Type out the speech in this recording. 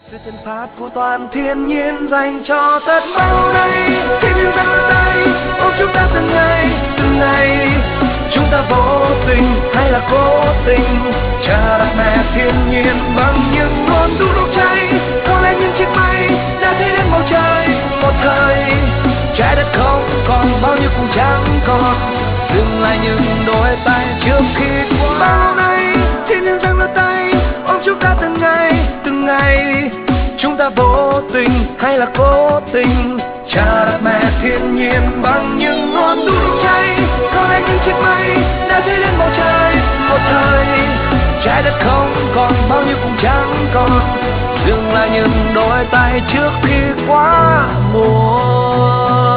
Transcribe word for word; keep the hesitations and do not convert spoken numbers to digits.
Sự trừng phạt của toàn thiên nhiên dành cho tất bao đây. Thiên nhiên giang đưa tay ôm chúng ta từng ngày từng ngày. Chúng ta vô tình hay là cố tình trả lại mẹ thiên nhiên bằng những ngọn đuốc đốt cháy. Có lẽ những chiếc máy đã thấy đến bầu trời một thời. Trái đất không còn bao nhiêu cùng trắng còn dừng lại những đôi tay trước khi qua. Bao nay thiên nhiên giang đưa tay ôm chúng ta từng ngày từng ngày. Chúng ta vô tình hay là cố tình trả lại mẹ thiên nhiên bằng những ngọn đuốc đốt cháy. Có lẽ những chiếc máy đã thấy đến bầu trời một thời. Trái đất không còn bao nhiêu cùng trắng còn dừng lại những đôi tay trước khi quá muộn.